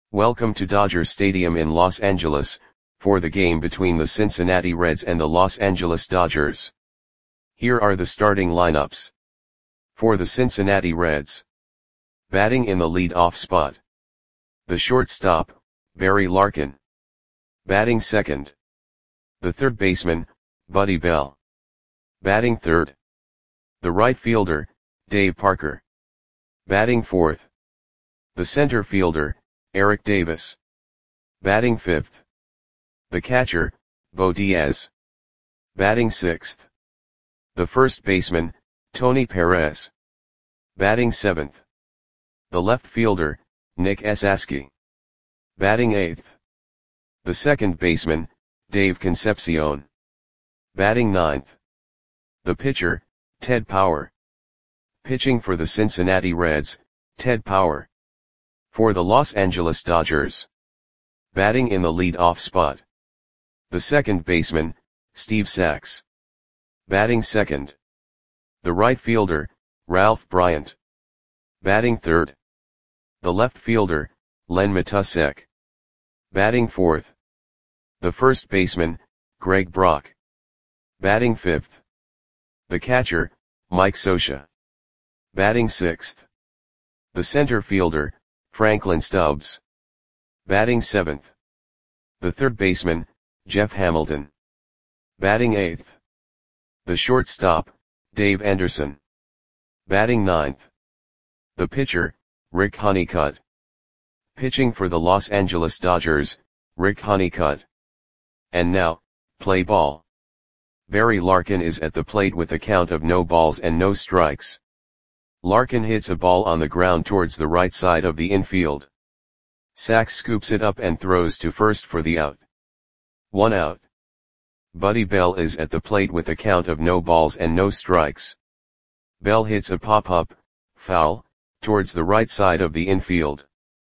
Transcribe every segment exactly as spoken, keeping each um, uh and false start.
Welcome to Dodger Stadium in Los Angeles, for the game between the Cincinnati Reds and the Los Angeles Dodgers. Here are the starting lineups. For the Cincinnati Reds. Batting in the lead-off spot. The shortstop, Barry Larkin. Batting second. The third baseman, Buddy Bell. Batting third. The right fielder, Dave Parker. Batting fourth. The center fielder, Eric Davis. Batting fifth. The catcher, Bo Diaz. Batting sixth. The first baseman, Tony Perez. Batting seventh. The left fielder, Nick Esasky. Batting eighth. The second baseman, Dave Concepcion. Batting ninth. The pitcher, Ted Power. Pitching for the Cincinnati Reds, Ted Power. For the Los Angeles Dodgers. Batting in the lead-off spot. The second baseman, Steve Sax. Batting second. The right fielder, Ralph Bryant. Batting third. The left fielder, Len Matusek. Batting fourth. The first baseman, Greg Brock. Batting fifth. The catcher, Mike Scioscia. Batting sixth. The center fielder, Franklin Stubbs. Batting seventh. The third baseman, Jeff Hamilton. Batting eighth. The shortstop, Dave Anderson. Batting ninth. The pitcher, Rick Honeycutt. Pitching for the Los Angeles Dodgers, Rick Honeycutt. And now, play ball. Barry Larkin is at the plate with a count of no balls and no strikes. Larkin hits a ball on the ground towards the right side of the infield. Sax scoops it up and throws to first for the out. One out. Buddy Bell is at the plate with a count of no balls and no strikes. Bell hits a pop-up, foul, towards the right side of the infield.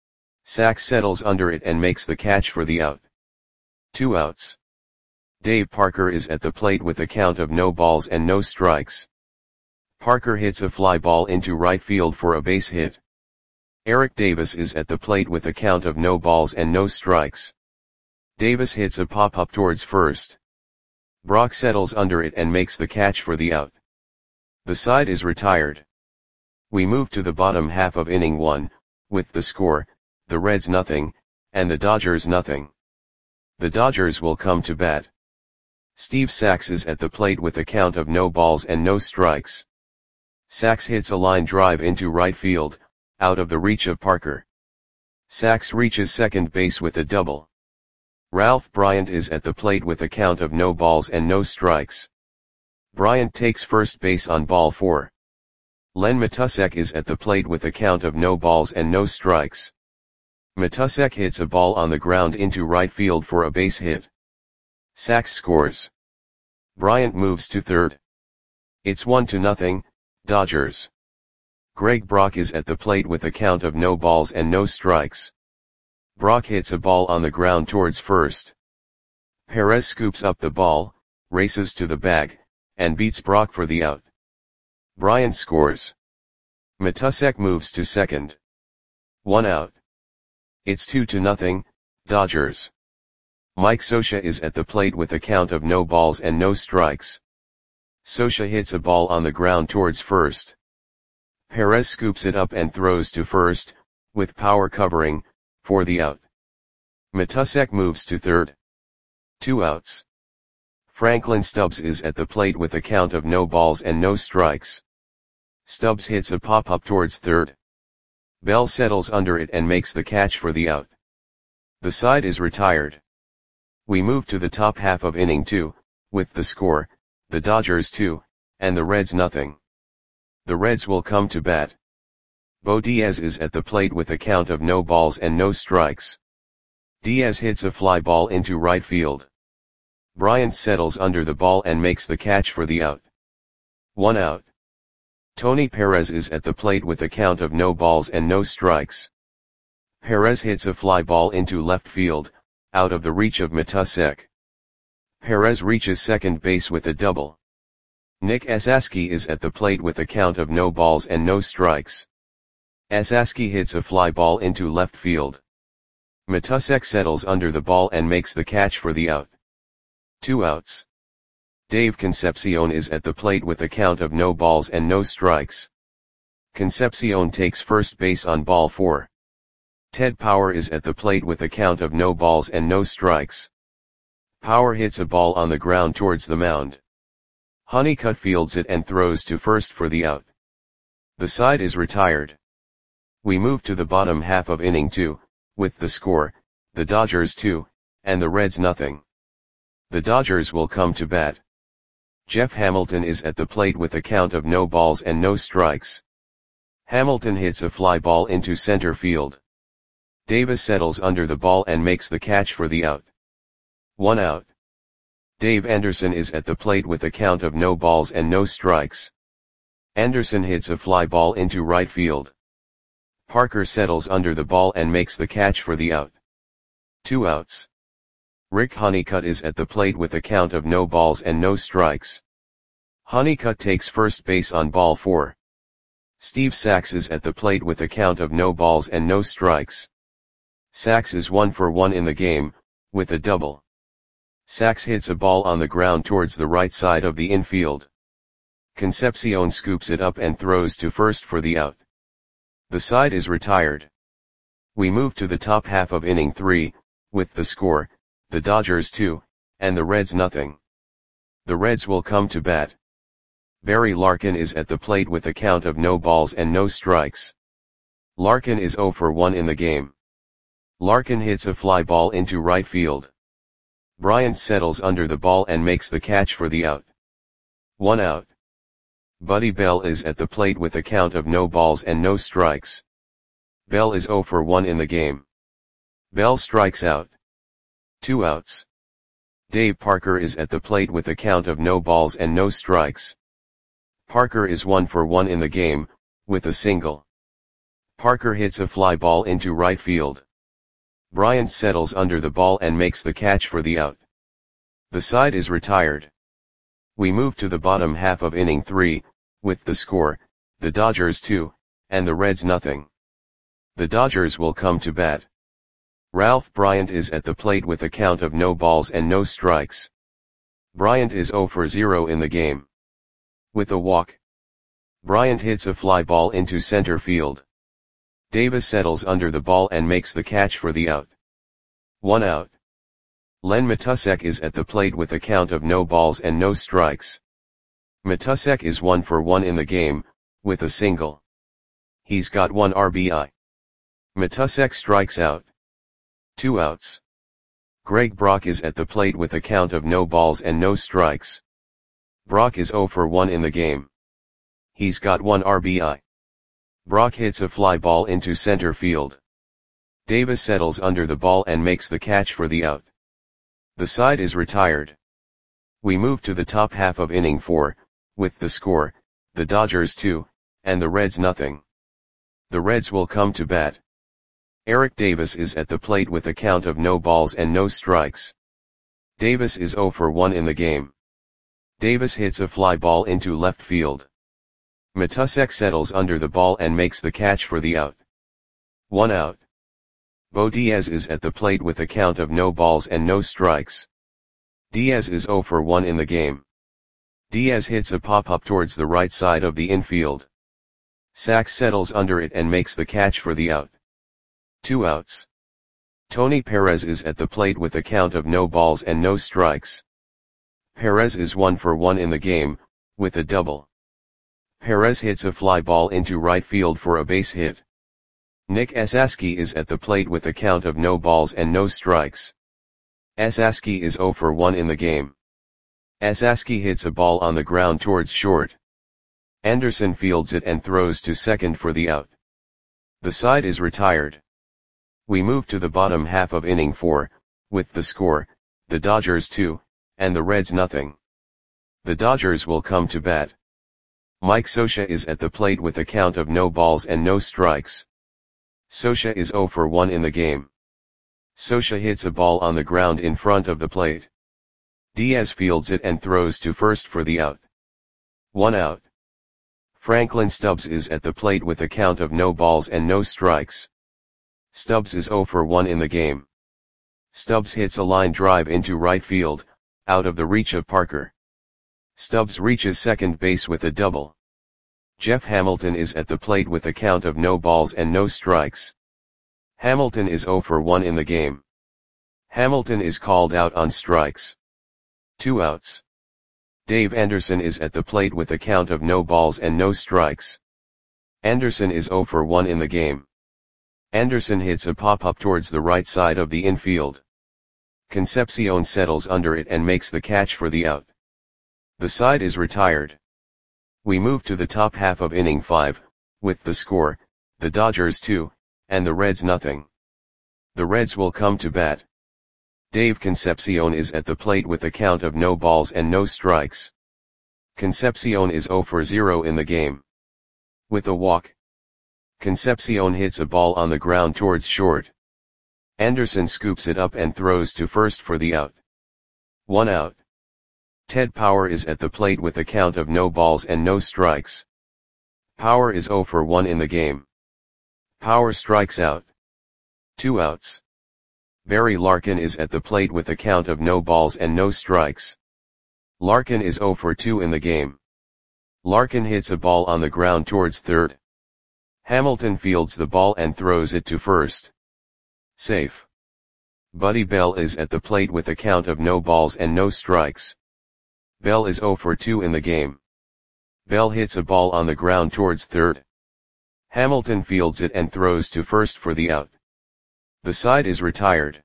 Sax settles under it and makes the catch for the out. Two outs. Dave Parker is at the plate with a count of no balls and no strikes. Parker hits a fly ball into right field for a base hit. Eric Davis is at the plate with a count of no balls and no strikes. Davis hits a pop-up towards first. Brock settles under it and makes the catch for the out. The side is retired. We move to the bottom half of inning one, with the score, the Reds nothing, and the Dodgers nothing. The Dodgers will come to bat. Steve Sax is at the plate with a count of no balls and no strikes. Sax hits a line drive into right field, out of the reach of Parker. Sax reaches second base with a double. Ralph Bryant is at the plate with a count of no balls and no strikes. Bryant takes first base on ball four. Len Matusek is at the plate with a count of no balls and no strikes. Matusek hits a ball on the ground into right field for a base hit. Sax scores. Bryant moves to third. It's one to nothing, Dodgers. Greg Brock is at the plate with a count of no balls and no strikes. Brock hits a ball on the ground towards first. Perez scoops up the ball, races to the bag, and beats Brock for the out. Bryant scores. Matusek moves to second. One out. It's two to nothing, Dodgers. Mike Scioscia is at the plate with a count of no balls and no strikes. Scioscia hits a ball on the ground towards first. Perez scoops it up and throws to first, with Power covering, for the out. Matusek moves to third. Two outs. Franklin Stubbs is at the plate with a count of no balls and no strikes. Stubbs hits a pop-up towards third. Bell settles under it and makes the catch for the out. The side is retired. We move to the top half of inning two, with the score, the Dodgers two, and the Reds nothing. The Reds will come to bat. Bo Diaz is at the plate with a count of no balls and no strikes. Diaz hits a fly ball into right field. Bryant settles under the ball and makes the catch for the out. One out. Tony Perez is at the plate with a count of no balls and no strikes. Perez hits a fly ball into left field, out of the reach of Matusek. Perez reaches second base with a double. Nick Esasky is at the plate with a count of no balls and no strikes. Esasky hits a fly ball into left field. Matusek settles under the ball and makes the catch for the out. Two outs. Dave Concepcion is at the plate with a count of no balls and no strikes. Concepcion takes first base on ball four. Ted Power is at the plate with a count of no balls and no strikes. Power hits a ball on the ground towards the mound. Honeycutt fields it and throws to first for the out. The side is retired. We move to the bottom half of inning two, with the score, the Dodgers two, and the Reds nothing. The Dodgers will come to bat. Jeff Hamilton is at the plate with a count of no balls and no strikes. Hamilton hits a fly ball into center field. Davis settles under the ball and makes the catch for the out. One out. Dave Anderson is at the plate with a count of no balls and no strikes. Anderson hits a fly ball into right field. Parker settles under the ball and makes the catch for the out. Two outs. Rick Honeycutt is at the plate with a count of no balls and no strikes. Honeycutt takes first base on ball four. Steve Sax is at the plate with a count of no balls and no strikes. Sax is one for one in the game, with a double. Sax hits a ball on the ground towards the right side of the infield. Concepcion scoops it up and throws to first for the out. The side is retired. We move to the top half of inning three, with the score, the Dodgers two, and the Reds nothing. The Reds will come to bat. Barry Larkin is at the plate with a count of no balls and no strikes. Larkin is zero for one in the game. Larkin hits a fly ball into right field. Bryant settles under the ball and makes the catch for the out. One out. Buddy Bell is at the plate with a count of no balls and no strikes. Bell is zero for one in the game. Bell strikes out. Two outs. Dave Parker is at the plate with a count of no balls and no strikes. Parker is one for one in the game, with a single. Parker hits a fly ball into right field. Bryant settles under the ball and makes the catch for the out. The side is retired. We move to the bottom half of inning three, with the score, the Dodgers two, and the Reds nothing. The Dodgers will come to bat. Ralph Bryant is at the plate with a count of no balls and no strikes. Bryant is zero for zero in the game. With a walk. Bryant hits a fly ball into center field. Davis settles under the ball and makes the catch for the out. One out. Len Matusek is at the plate with a count of no balls and no strikes. Matusek is one for one in the game, with a single. He's got one R B I. Matusek strikes out. Two outs. Greg Brock is at the plate with a count of no balls and no strikes. Brock is zero for one in the game. He's got one R B I. Brock hits a fly ball into center field. Davis settles under the ball and makes the catch for the out. The side is retired. We move to the top half of inning four, with the score, the Dodgers two, and the Reds nothing. The Reds will come to bat. Eric Davis is at the plate with a count of no balls and no strikes. Davis is zero for one in the game. Davis hits a fly ball into left field. Matusek settles under the ball and makes the catch for the out. One out. Bo Diaz is at the plate with a count of no balls and no strikes. Diaz is zero for one in the game. Diaz hits a pop-up towards the right side of the infield. Sax settles under it and makes the catch for the out. Two outs. Tony Perez is at the plate with a count of no balls and no strikes. Perez is one for one in the game, with a double. Perez hits a fly ball into right field for a base hit. Nick Esaski is at the plate with a count of no balls and no strikes. Esaski is zero for one in the game. Esaski hits a ball on the ground towards short. Anderson fields it and throws to second for the out. The side is retired. We move to the bottom half of inning four, with the score, the Dodgers two, and the Reds nothing. The Dodgers will come to bat. Mike Scioscia is at the plate with a count of no balls and no strikes. Scioscia is zero for one in the game. Scioscia hits a ball on the ground in front of the plate. Diaz fields it and throws to first for the out. One out. Franklin Stubbs is at the plate with a count of no balls and no strikes. Stubbs is zero for one in the game. Stubbs hits a line drive into right field, out of the reach of Parker. Stubbs reaches second base with a double. Jeff Hamilton is at the plate with a count of no balls and no strikes. Hamilton is zero for one in the game. Hamilton is called out on strikes. Two outs. Dave Anderson is at the plate with a count of no balls and no strikes. Anderson is zero for one in the game. Anderson hits a pop-up towards the right side of the infield. Concepcion settles under it and makes the catch for the out. The side is retired. We move to the top half of inning five, with the score, the Dodgers two, and the Reds nothing. The Reds will come to bat. Dave Concepcion is at the plate with a count of no balls and no strikes. Concepcion is zero for zero in the game. With a walk, Concepcion hits a ball on the ground towards short. Anderson scoops it up and throws to first for the out. One out. Ted Power is at the plate with a count of no balls and no strikes. Power is zero for one in the game. Power strikes out. Two outs. Barry Larkin is at the plate with a count of no balls and no strikes. Larkin is zero for two in the game. Larkin hits a ball on the ground towards third. Hamilton fields the ball and throws it to first. Safe. Buddy Bell is at the plate with a count of no balls and no strikes. Bell is zero for two in the game. Bell hits a ball on the ground towards third. Hamilton fields it and throws to first for the out. The side is retired.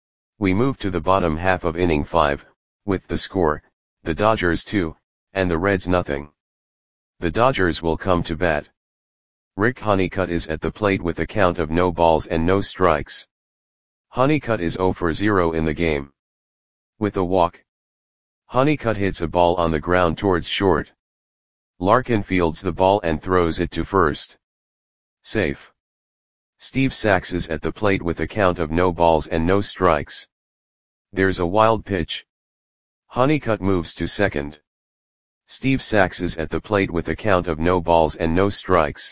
We move to the bottom half of inning five, with the score, the Dodgers two, and the Reds nothing. The Dodgers will come to bat. Rick Honeycutt is at the plate with a count of no balls and no strikes. Honeycutt is zero for zero in the game. With a walk, Honeycutt hits a ball on the ground towards short. Larkin fields the ball and throws it to first. Safe. Steve Sax is at the plate with a count of no balls and no strikes. There's a wild pitch. Honeycutt moves to second. Steve Sax is at the plate with a count of no balls and no strikes.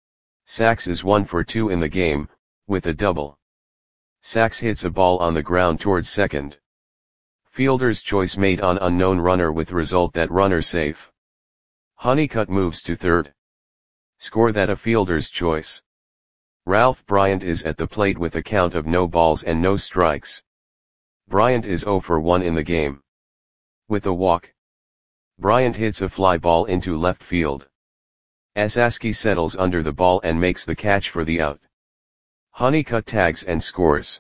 Sax is one for two in the game, with a double. Sax hits a ball on the ground towards second. Fielder's choice made on unknown runner with result that runner safe. Honeycutt moves to third. Score that a fielder's choice. Ralph Bryant is at the plate with a count of no balls and no strikes. Bryant is zero for one in the game. With a walk, Bryant hits a fly ball into left field. Asaski settles under the ball and makes the catch for the out. Honeycutt tags and scores.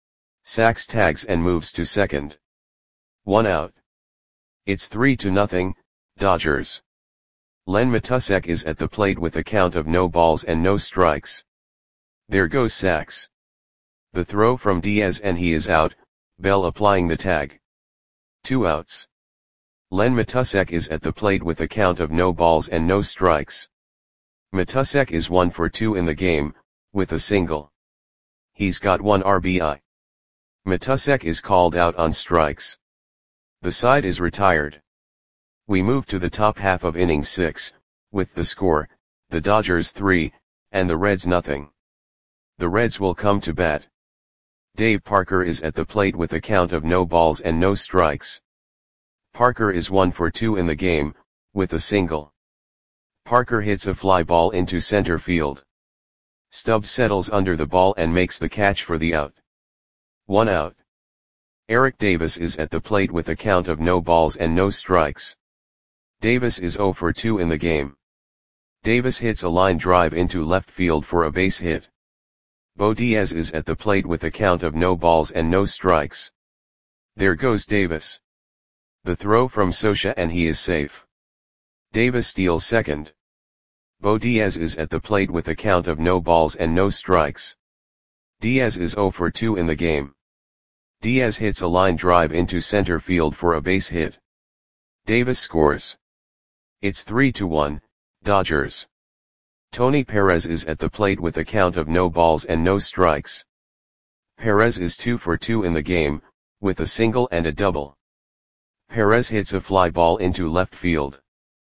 Sax tags and moves to second. One out. It's three to nothing, Dodgers. Len Matusek is at the plate with a count of no balls and no strikes. There goes Sax. The throw from Diaz and he is out, Bell applying the tag. Two outs. Len Matusek is at the plate with a count of no balls and no strikes. Matusek is one for two in the game, with a single. He's got one R B I. Matusek is called out on strikes. The side is retired. We move to the top half of inning six, with the score, the Dodgers three, and the Reds nothing. The Reds will come to bat. Dave Parker is at the plate with a count of no balls and no strikes. Parker is one for two in the game, with a single. Parker hits a fly ball into center field. Stubbs settles under the ball and makes the catch for the out. One out. Eric Davis is at the plate with a count of no balls and no strikes. Davis is zero for two in the game. Davis hits a line drive into left field for a base hit. Bo Diaz is at the plate with a count of no balls and no strikes. There goes Davis. The throw from Socha and he is safe. Davis steals second. Bo Diaz is at the plate with a count of no balls and no strikes. Diaz is zero for two in the game. Diaz hits a line drive into center field for a base hit. Davis scores. It's three to one, Dodgers. Tony Perez is at the plate with a count of no balls and no strikes. Perez is two for two in the game, with a single and a double. Perez hits a fly ball into left field.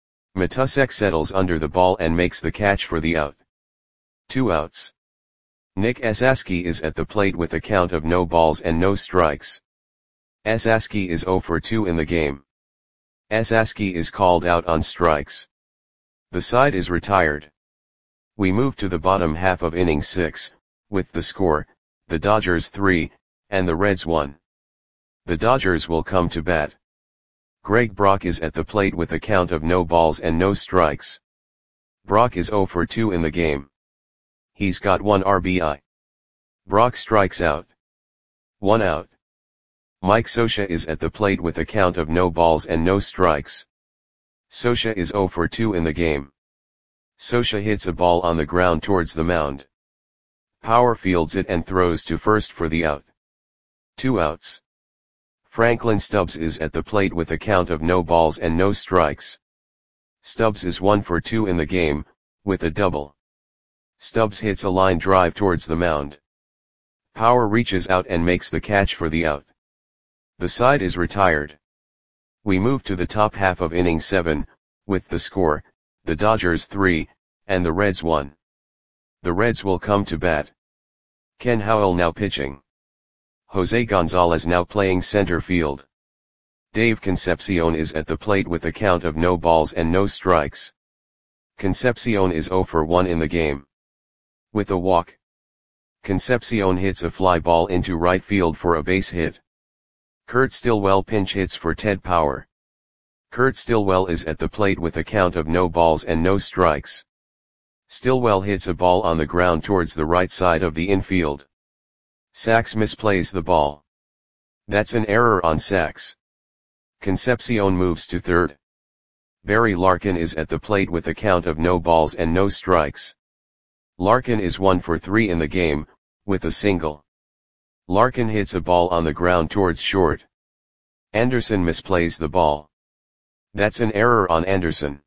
Matusek settles under the ball and makes the catch for the out. Two outs. Nick Esaski is at the plate with a count of no balls and no strikes. Esaski is zero for two in the game. Esaski is called out on strikes. The side is retired. We move to the bottom half of inning six, with the score, the Dodgers three, and the Reds one. The Dodgers will come to bat. Greg Brock is at the plate with a count of no balls and no strikes. Brock is zero for two in the game. He's got one R B I. Brock strikes out. One out. Mike Scioscia is at the plate with a count of no balls and no strikes. Scioscia is zero for two in the game. Scioscia hits a ball on the ground towards the mound. Power fields it and throws to first for the out. Two outs. Franklin Stubbs is at the plate with a count of no balls and no strikes. Stubbs is one for two in the game, with a double. Stubbs hits a line drive towards the mound. Power reaches out and makes the catch for the out. The side is retired. We move to the top half of inning seven, with the score, the Dodgers three, and the Reds one. The Reds will come to bat. Ken Howell now pitching. Jose Gonzalez now playing center field. Dave Concepcion is at the plate with a count of no balls and no strikes. Concepcion is zero for one in the game. With a walk. Concepcion hits a fly ball into right field for a base hit. Kurt Stillwell pinch hits for Ted Power. Kurt Stillwell is at the plate with a count of no balls and no strikes. Stillwell hits a ball on the ground towards the right side of the infield. Sachs misplays the ball. That's an error on Sachs. Concepcion moves to third. Barry Larkin is at the plate with a count of no balls and no strikes. Larkin is one for three in the game, with a single. Larkin hits a ball on the ground towards short. Anderson misplays the ball. That's an error on Anderson.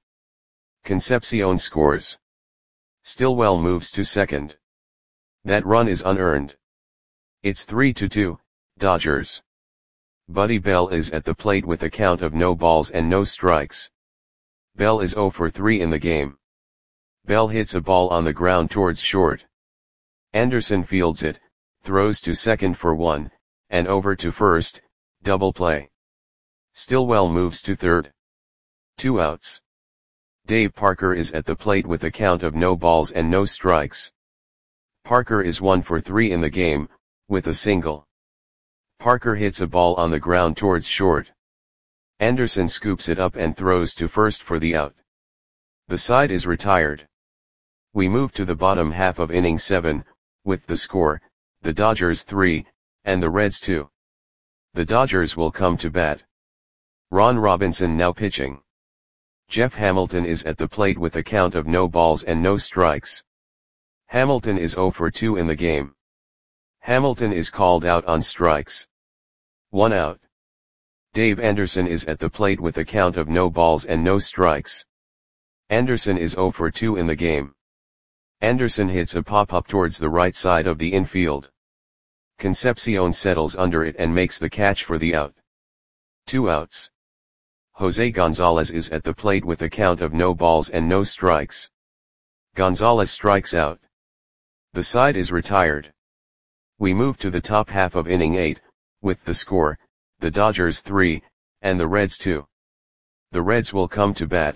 Concepcion scores. Stillwell moves to second. That run is unearned. It's three to two, Dodgers. Buddy Bell is at the plate with a count of no balls and no strikes. Bell is zero for three in the game. Bell hits a ball on the ground towards short. Anderson fields it, throws to second for one, and over to first, double play. Stillwell moves to third. Two outs. Dave Parker is at the plate with a count of no balls and no strikes. Parker is one for three in the game, with a single. Parker hits a ball on the ground towards short. Anderson scoops it up and throws to first for the out. The side is retired. We move to the bottom half of inning seven, with the score, the Dodgers three, and the Reds two. The Dodgers will come to bat. Ron Robinson now pitching. Jeff Hamilton is at the plate with a count of no balls and no strikes. Hamilton is zero for two in the game. Hamilton is called out on strikes. One out. Dave Anderson is at the plate with a count of no balls and no strikes. Anderson is zero for two in the game. Anderson hits a pop-up towards the right side of the infield. Concepcion settles under it and makes the catch for the out. Two outs. Jose Gonzalez is at the plate with a count of no balls and no strikes. Gonzalez strikes out. The side is retired. We move to the top half of inning eight, with the score, the Dodgers three, and the Reds two. The Reds will come to bat.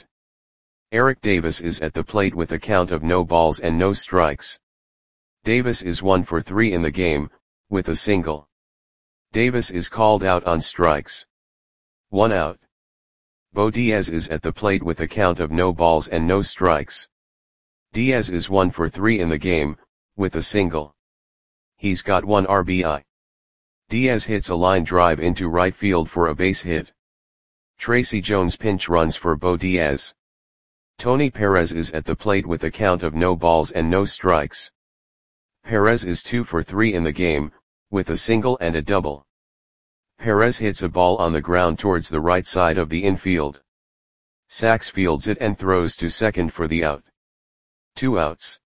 Eric Davis is at the plate with a count of no balls and no strikes. Davis is one for three in the game, with a single. Davis is called out on strikes. One out. Bo Diaz is at the plate with a count of no balls and no strikes. Diaz is one for three in the game, with a single. He's got one R B I. Diaz hits a line drive into right field for a base hit. Tracy Jones pinch runs for Bo Diaz. Tony Perez is at the plate with a count of no balls and no strikes. Perez is two for three in the game, with a single and a double. Perez hits a ball on the ground towards the right side of the infield. Sachs fields it and throws to second for the out. Two outs.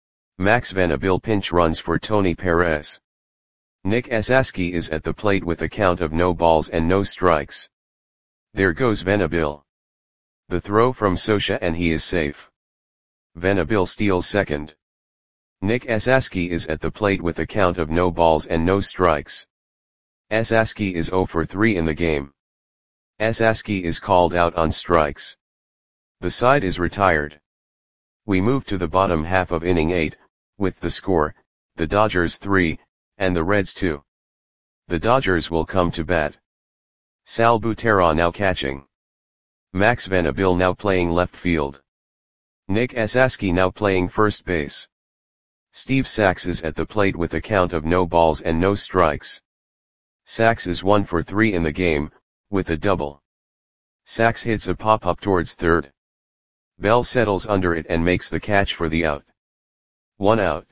Max Venable pinch runs for Tony Perez. Nick Esaski is at the plate with a count of no balls and no strikes. There goes Venable. The throw from Scioscia and he is safe. Venable steals second. Nick Esasky is at the plate with a count of no balls and no strikes. Esasky is zero for three in the game. Esasky is called out on strikes. The side is retired. We move to the bottom half of inning eight, with the score, the Dodgers three, and the Reds two. The Dodgers will come to bat. Sal Butera now catching. Max Venable now playing left field. Nick Esasky now playing first base. Steve Sax is at the plate with a count of no balls and no strikes. Sax is one for three in the game, with a double. Sax hits a pop-up towards third. Bell settles under it and makes the catch for the out. One out.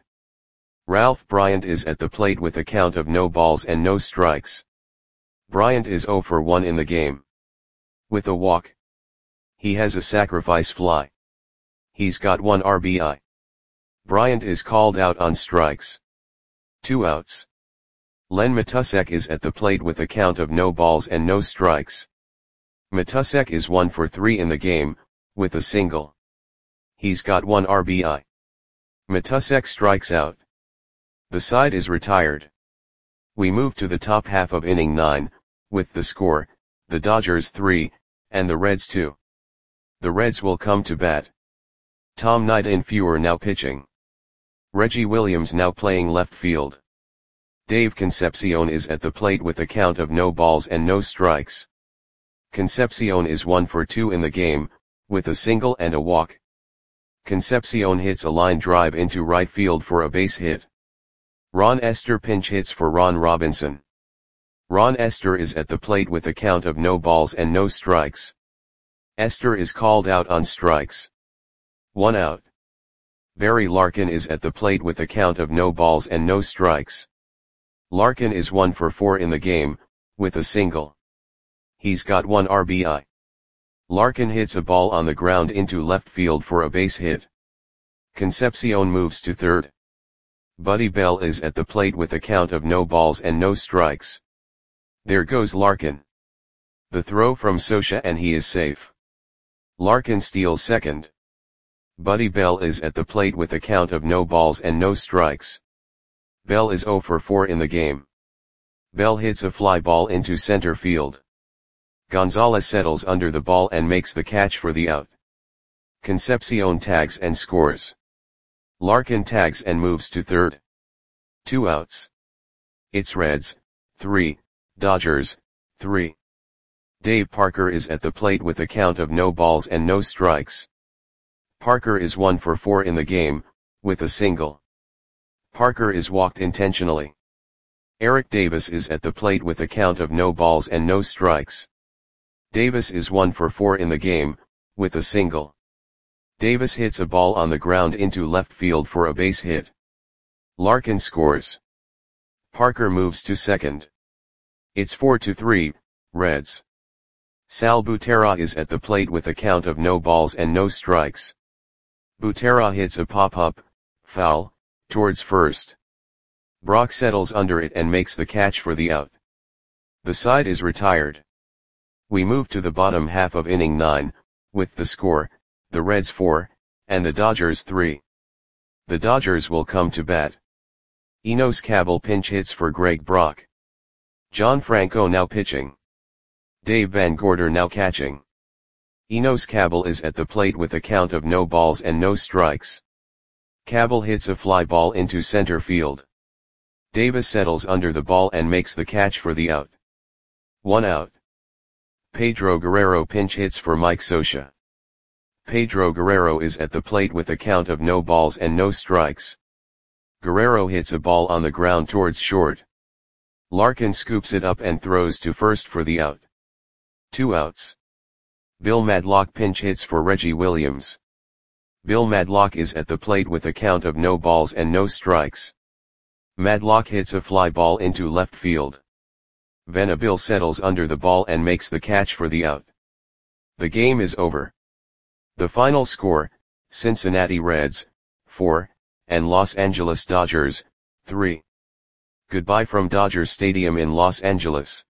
Ralph Bryant is at the plate with a count of no balls and no strikes. Bryant is zero for one in the game. With a walk. He has a sacrifice fly. He's got one R B I. Bryant is called out on strikes. Two outs. Len Matusek is at the plate with a count of no balls and no strikes. Matusek is one for three in the game, with a single. He's got one R B I. Matusek strikes out. The side is retired. We move to the top half of inning nine, with the score, the Dodgers three, and the Reds two. The Reds will come to bat. Tom Nightinfuer now pitching. Reggie Williams now playing left field. Dave Concepcion is at the plate with a count of no balls and no strikes. Concepcion is one for two in the game, with a single and a walk. Concepcion hits a line drive into right field for a base hit. Ron Esther pinch hits for Ron Robinson. Ron Esther is at the plate with a count of no balls and no strikes. Esther is called out on strikes. One out. Barry Larkin is at the plate with a count of no balls and no strikes. Larkin is one for four in the game, with a single. He's got one R B I. Larkin hits a ball on the ground into left field for a base hit. Concepcion moves to third. Buddy Bell is at the plate with a count of no balls and no strikes. There goes Larkin. The throw from Scioscia and he is safe. Larkin steals second. Buddy Bell is at the plate with a count of no balls and no strikes. Bell is zero for four in the game. Bell hits a fly ball into center field. Gonzalez settles under the ball and makes the catch for the out. Concepcion tags and scores. Larkin tags and moves to third. Two outs. It's Reds, three, Dodgers, three. Dave Parker is at the plate with a count of no balls and no strikes. Parker is one for four in the game, with a single. Parker is walked intentionally. Eric Davis is at the plate with a count of no balls and no strikes. Davis is one for four in the game, with a single. Davis hits a ball on the ground into left field for a base hit. Larkin scores. Parker moves to second. It's four to three, Reds. Sal Butera is at the plate with a count of no balls and no strikes. Butera hits a pop-up, foul, towards first. Brock settles under it and makes the catch for the out. The side is retired. We move to the bottom half of inning nine, with the score, the Reds four, and the Dodgers three. The Dodgers will come to bat. Enos Cabell pinch hits for Greg Brock. John Franco now pitching. Dave Van Gorder now catching. Enos Cabell is at the plate with a count of no balls and no strikes. Cabell hits a fly ball into center field. Davis settles under the ball and makes the catch for the out. One out. Pedro Guerrero pinch hits for Mike Scioscia. Pedro Guerrero is at the plate with a count of no balls and no strikes. Guerrero hits a ball on the ground towards short. Larkin scoops it up and throws to first for the out. Two outs. Bill Madlock pinch hits for Reggie Williams. Bill Madlock is at the plate with a count of no balls and no strikes. Madlock hits a fly ball into left field. Venable settles under the ball and makes the catch for the out. The game is over. The final score, Cincinnati Reds, four, and Los Angeles Dodgers, three. Goodbye from Dodger Stadium in Los Angeles.